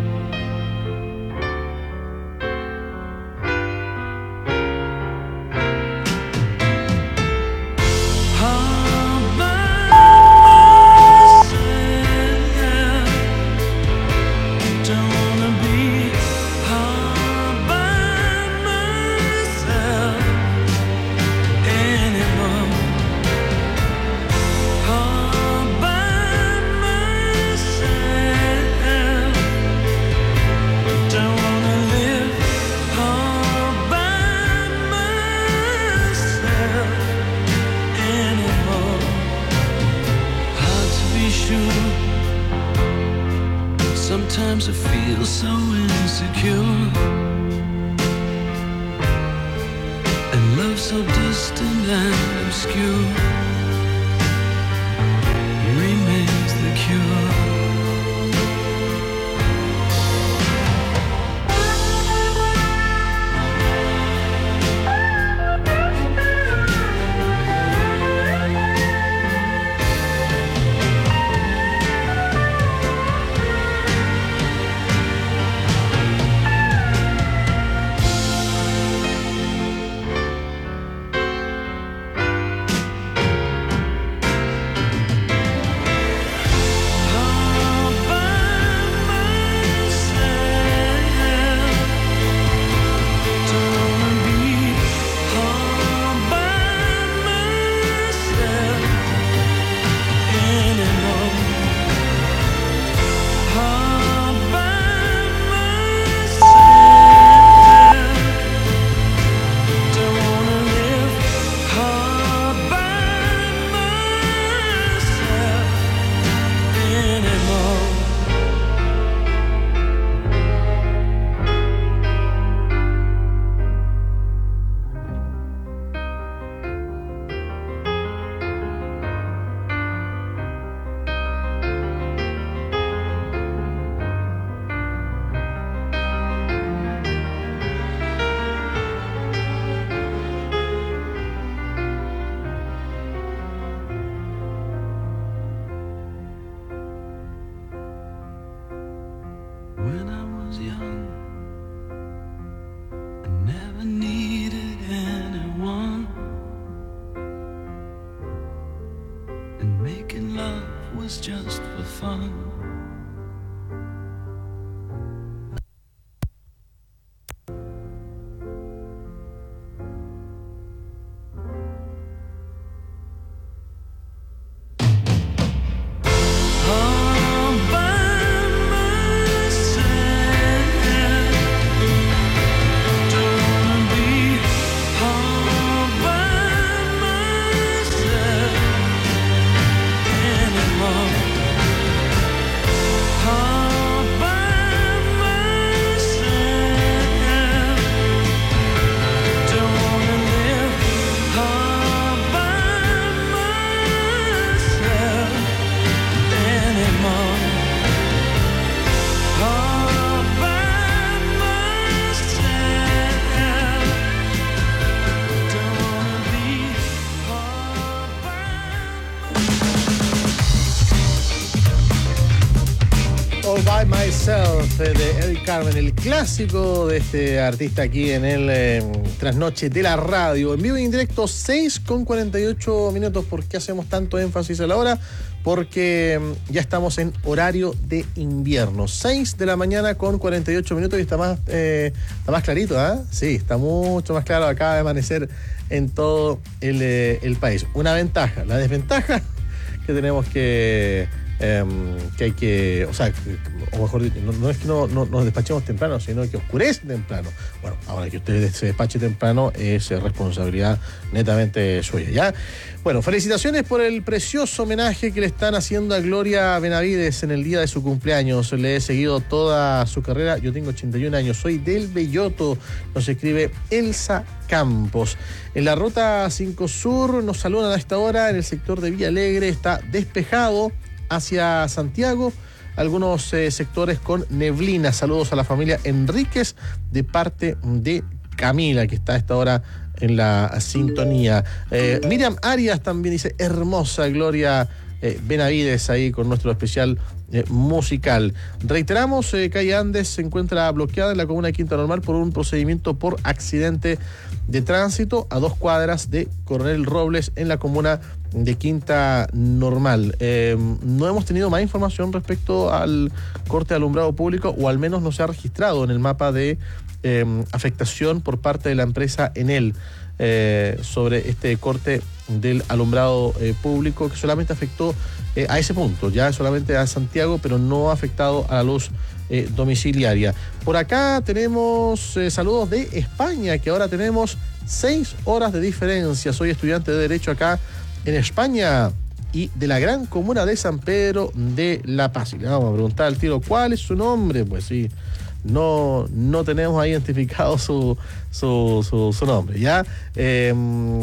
Sometimes I feel so insecure, and love so distant and obscure remains the cure. All By Myself eh, de Eric Carmen, el clásico de este artista aquí en el eh, Trasnoche de la Radio. En vivo y en directo, seis con cuarenta y ocho minutos. ¿Por qué hacemos tanto énfasis a la hora? Porque mm, ya estamos en horario de invierno. seis de la mañana con cuarenta y ocho minutos y está más, eh, está más clarito, ¿ah? ¿eh? Sí, está mucho más claro. Acaba de amanecer en todo el, eh, el país. Una ventaja. La desventaja que tenemos que... Eh, que hay que, o sea, o mejor dicho, no, no es que no, no nos despachemos temprano, sino que oscurece temprano. Bueno, ahora que usted se despache temprano es responsabilidad netamente suya, ¿ya? Bueno, felicitaciones por el precioso homenaje que le están haciendo a Gloria Benavides en el día de su cumpleaños. Le he seguido toda su carrera, yo tengo ochenta y un años, soy del Belloto, nos escribe Elsa Campos. En la ruta cinco Sur nos saludan a esta hora, en el sector de Villa Alegre está despejado hacia Santiago, algunos eh, sectores con neblina. Saludos a la familia Enríquez de parte de Camila, que está a esta hora en la sintonía. Eh, Miriam Arias también dice, hermosa Gloria eh, Benavides ahí con nuestro especial eh, musical. Reiteramos, eh, calle Andes se encuentra bloqueada en la comuna de Quinta Normal por un procedimiento por accidente de tránsito a dos cuadras de Coronel Robles en la comuna de Quinta Normal. Eh, no hemos tenido más información respecto al corte de alumbrado público, o al menos no se ha registrado en el mapa de eh, afectación por parte de la empresa Enel eh, sobre este corte del alumbrado eh, público, que solamente afectó eh, a ese punto, ya solamente a Santiago, pero no ha afectado a la luz eh, domiciliaria. Por acá tenemos eh, saludos de España, que ahora tenemos seis horas de diferencia. Soy estudiante de Derecho acá en España y de la gran comuna de San Pedro de La Paz. Y le vamos a preguntar al tiro, ¿cuál es su nombre? Pues sí, no, no tenemos ahí identificado su, su, su, su nombre, ¿ya? Eh,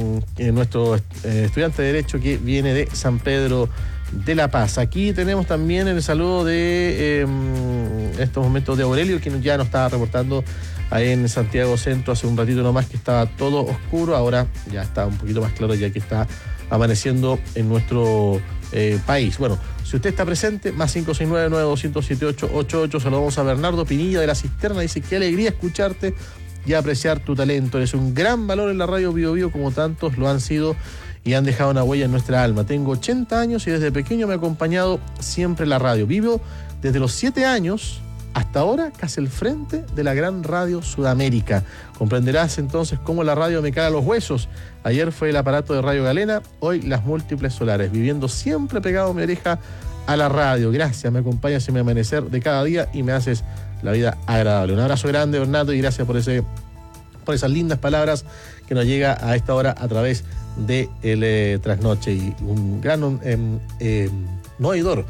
nuestro eh, estudiante de Derecho que viene de San Pedro de La Paz. Aquí tenemos también el saludo de, eh, en estos momentos, de Aurelio, quien ya nos estaba reportando ahí en Santiago Centro hace un ratito nomás, que estaba todo oscuro. Ahora ya está un poquito más claro, ya que está amaneciendo en nuestro eh, país. Bueno, si usted está presente, más cinco seis nueve, nueve dos cero siete, ocho ocho ocho. Saludamos a Bernardo Pinilla de La Cisterna. Dice, qué alegría escucharte y apreciar tu talento. Eres un gran valor en la radio Bio Bio, como tantos lo han sido y han dejado una huella en nuestra alma. Tengo ochenta años y desde pequeño me ha acompañado siempre la radio. Vivo desde los siete años hasta ahora casi al frente de la gran radio Sudamérica. Comprenderás entonces cómo la radio me caga los huesos. Ayer fue el aparato de Radio Galena, hoy las múltiples solares, viviendo siempre pegado mi oreja a la radio. Gracias, me acompañas en mi amanecer de cada día y me haces la vida agradable. Un abrazo grande, Bernardo, y gracias por ese, por esas lindas palabras que nos llega a esta hora a través de el eh, Trasnoche. Y un gran eh, eh, no oidor.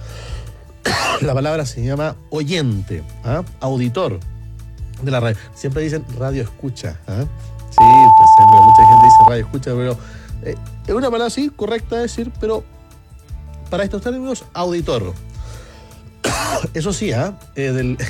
La palabra se llama oyente, ¿ah? Auditor de la radio. Siempre dicen radio escucha, ¿ah? Sí, pues siempre mucha gente dice radio escucha, pero eh, es una palabra sí correcta de decir, pero para estos términos, auditor. Eso sí, ¿ah? ¿eh? del,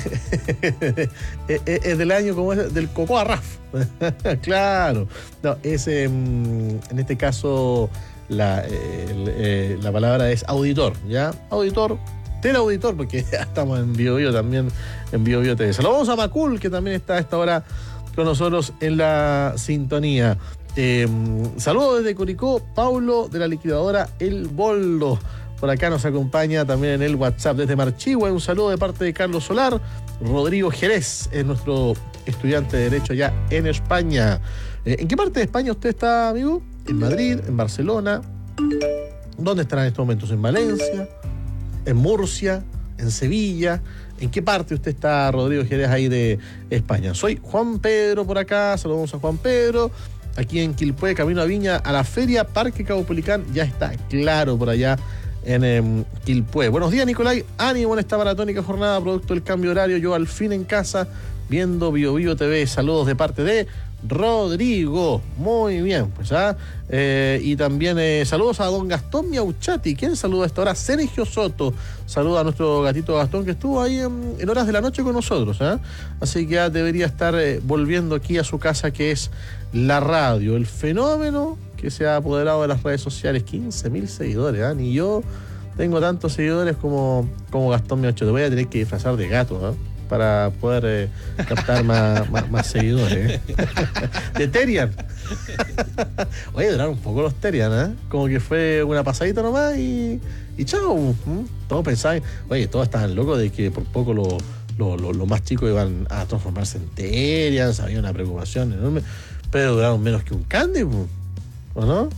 es, es del año como es del Coco Arraf. Claro. No, es eh, en este caso la, eh, eh, la palabra es auditor, ¿ya? Auditor. Teleauditor, porque ya estamos en Bio Bio también, en Bio Bio T V. Saludamos a Macul, que también está a esta hora con nosotros en la sintonía. Eh, saludos desde Curicó, Paulo de la liquidadora El Boldo. Por acá nos acompaña también en el WhatsApp desde Marchihue. Un saludo de parte de Carlos Solar. Rodrigo Jerez es nuestro estudiante de Derecho allá en España. Eh, ¿En qué parte de España usted está, amigo? ¿En Madrid? ¿En Barcelona? ¿Dónde estará en estos momentos? ¿En Valencia? ¿En Murcia? ¿En Sevilla? ¿En qué parte usted está, Rodrigo Jerez, ahí de España? Soy Juan Pedro por acá, saludamos a Juan Pedro. Aquí en Quilpué, camino a Viña, a la feria Parque Caupolicán, ya está claro por allá en eh, Quilpué. Buenos días, Nicolai. Ánimo en esta maratónica jornada, producto del cambio horario. Yo al fin en casa, viendo Bio Bio T V. Saludos de parte de Rodrigo. Muy bien, pues ¿ah? Eh, y también eh, saludos a don Gastón Miauchati. ¿Quién saluda a esta hora? Sergio Soto. Saluda a nuestro gatito Gastón, que estuvo ahí en, en horas de la noche con nosotros, ¿eh? Así que ya debería estar eh, volviendo aquí a su casa, que es la radio. El fenómeno que se ha apoderado de las redes sociales. quince mil seguidores, ¿eh? Ni yo tengo tantos seguidores como, como Gastón Miocho. Te voy a tener que disfrazar de gato, ¿no? Para poder eh, captar más, más, más seguidores. ¿eh? De Terian. Oye, duraron un poco los Terian, ¿eh? Como que fue una pasadita nomás y, y chao. ¿Mm? Todos pensaban, oye, todos estaban locos de que por poco los lo, lo, lo más chicos iban a transformarse en Terian, había una preocupación enorme, pero duraron menos que un Candy, ¿o no?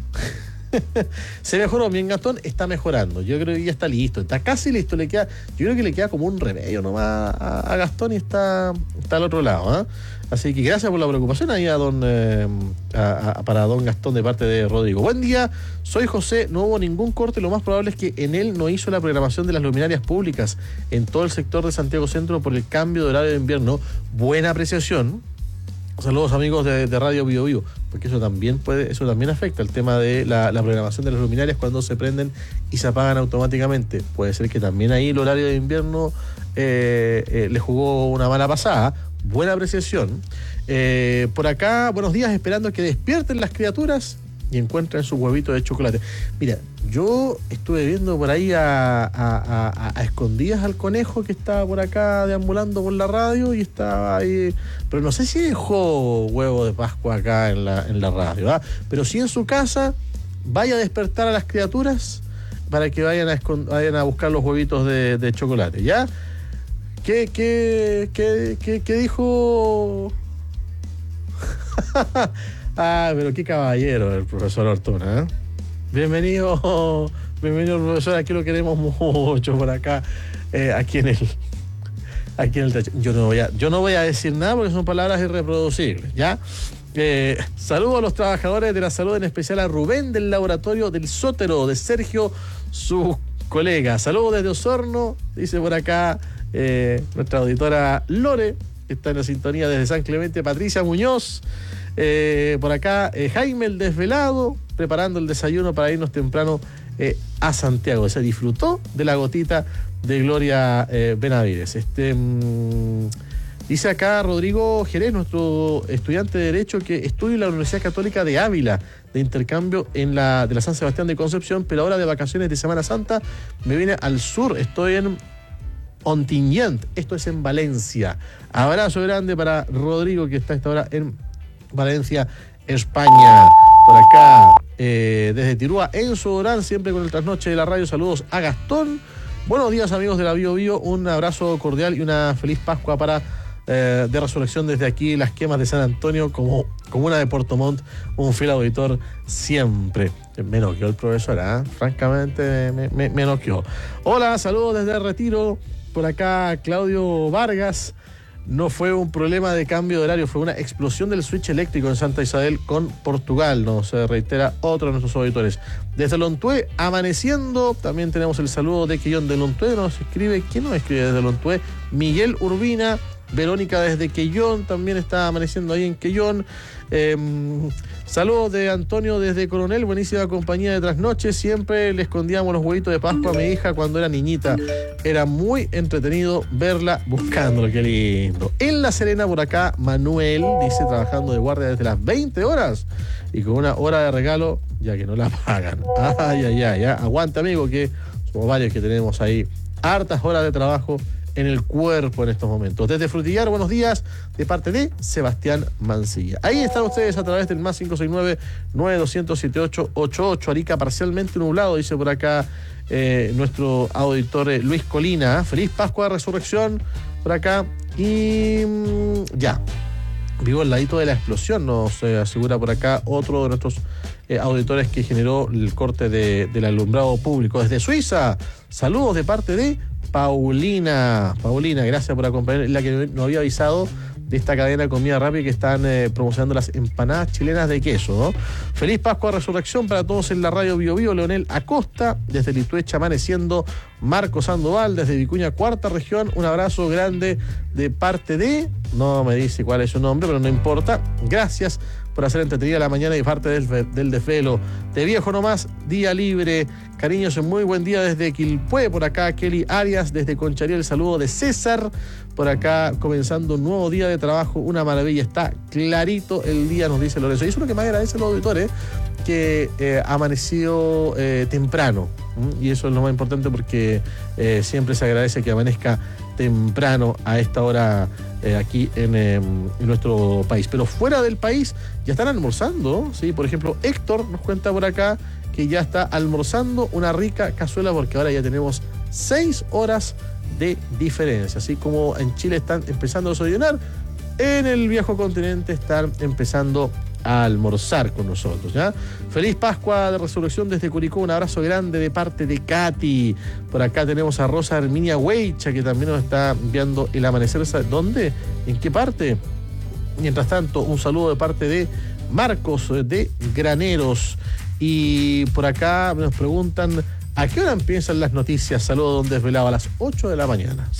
Se mejoró, bien Gastón está mejorando. Yo creo que ya está listo, está casi listo. Le queda, yo creo que le queda como un remedio nomás a, a Gastón y está, está al otro lado, ¿eh? Así que gracias por la preocupación ahí a don eh, a, a, para don Gastón de parte de Rodrigo. Buen día, soy José, no hubo ningún corte, lo más probable es que en él no hizo la programación de las luminarias públicas en todo el sector de Santiago Centro por el cambio de horario de invierno. Buena apreciación. Saludos amigos de, de Radio Bio Bio, porque eso también puede, eso también afecta el tema de la, la programación de las luminarias cuando se prenden y se apagan automáticamente. Puede ser que también ahí el horario de invierno eh, eh, le jugó una mala pasada. Buena apreciación. Eh, por acá, buenos días, esperando que despierten las criaturas y encuentren su huevito de chocolate. Mira, yo estuve viendo por ahí a, a, a, a escondidas al conejo que estaba por acá deambulando por la radio y estaba ahí, pero no sé si dejó huevo de Pascua acá en la, en la radio, ¿ah? Pero sí en su casa, vaya a despertar a las criaturas para que vayan a, escond- vayan a buscar los huevitos de, de chocolate, ¿ya? ¿Qué, qué, qué, qué, qué dijo? Ah, pero qué caballero el profesor Ortuna, ¿eh? Bienvenido, bienvenido profesor, aquí lo queremos mucho por acá, eh, aquí en el, aquí en el techo. Yo no voy a, yo no voy a decir nada porque son palabras irreproducibles, ¿ya? Eh, saludo a los trabajadores de la salud, en especial a Rubén del laboratorio del Sótero, de Sergio, su colega. Saludos desde Osorno, dice por acá eh, nuestra auditora Lore, que está en la sintonía desde San Clemente, Patricia Muñoz. Eh, por acá eh, Jaime el Desvelado, preparando el desayuno para irnos temprano eh, a Santiago. Se disfrutó de la gotita de Gloria eh, Benavides. Este, mmm, dice acá Rodrigo Jerez, nuestro estudiante de Derecho, que estudia en la Universidad Católica de Ávila, de intercambio en la de la San Sebastián de Concepción, pero ahora de vacaciones de Semana Santa me vine al sur, estoy en Ontinyent, esto es en Valencia. Abrazo grande para Rodrigo, que está a esta hora en Valencia, España. Por acá, eh, desde Tirúa, Enzo Durán, siempre con el trasnoche de la radio. Saludos a Gastón. Buenos días amigos de la Bio Bio, un abrazo cordial y una feliz Pascua para eh, de Resurrección desde aquí, las quemas de San Antonio, como comuna de Puerto Montt, un fiel auditor siempre. Me noqueó el profesor, ¿eh? Francamente me, me, me noqueó. Hola, saludos desde el Retiro. Por acá Claudio Vargas. No fue un problema de cambio de horario, fue una explosión del switch eléctrico en Santa Isabel con Portugal, nos reitera otro de nuestros auditores. Desde Lontué, amaneciendo, también tenemos el saludo de Quellón de Lontué, nos escribe, ¿quién nos escribe desde Lontué? Miguel Urbina, Verónica desde Quellón, también está amaneciendo ahí en Quellón. Eh, saludos de Antonio desde Coronel, buenísima compañía de trasnoche, siempre le escondíamos los huevitos de Pascua a mi hija cuando era niñita, era muy entretenido verla buscándolo, qué lindo. En La Serena, por acá, Manuel dice, trabajando de guardia desde las veinte horas y con una hora de regalo, ya que no la pagan. Ay, ay, ay, ya. Aguanta amigo, que somos varios que tenemos ahí hartas horas de trabajo en el cuerpo en estos momentos. Desde Frutillar, buenos días, de parte de Sebastián Mancilla. Ahí están ustedes a través del más cinco seis nueve, nueve dos cero siete ocho ocho ocho. Arica parcialmente nublado, dice por acá eh, nuestro auditor eh, Luis Colina. Feliz Pascua de Resurrección por acá. Y mmm, ya, vivo al ladito de la explosión, nos eh, asegura por acá otro de nuestros eh, auditores que generó el corte de, del alumbrado público. Desde Suiza, saludos de parte de Paulina. Paulina, gracias por acompañar, la que nos había avisado de esta cadena de comida rápida que están eh, promocionando las empanadas chilenas de queso, ¿no? Feliz Pascua de Resurrección para todos en la radio Bio Bio. Leonel Acosta, desde Lituecha amaneciendo. Marco Sandoval, desde Vicuña, cuarta región. Un abrazo grande de parte de... No me dice cuál es su nombre, pero no importa. Gracias por hacer entretenida la mañana y parte del, del desvelo. De viejo nomás, día libre. Cariños, un muy buen día desde Quilpué. Por acá, Kelly Arias, desde Conchalí, el saludo de César. Por acá, comenzando un nuevo día de trabajo. Una maravilla, está clarito el día, nos dice Lorenzo. Y eso es lo que más agradece a los auditores, que eh, amaneció eh, temprano. Y eso es lo más importante porque eh, siempre se agradece que amanezca temprano a esta hora eh, aquí en, eh, en nuestro país. Pero fuera del país ya están almorzando, ¿sí? Por ejemplo, Héctor nos cuenta por acá que ya está almorzando una rica cazuela porque ahora ya tenemos seis horas de diferencia. Así como en Chile están empezando a desayunar, en el viejo continente están empezando a almorzar con nosotros, ¿ya? Feliz Pascua de Resurrección desde Curicó, un abrazo grande de parte de Katy. Por acá tenemos a Rosa Herminia Weicha, que también nos está enviando el amanecer. ¿Dónde? ¿En qué parte? Mientras tanto, un saludo de parte de Marcos de Graneros. Y por acá nos preguntan, ¿a qué hora empiezan las noticias? Saludo don Desvelado, a las ocho de la mañana.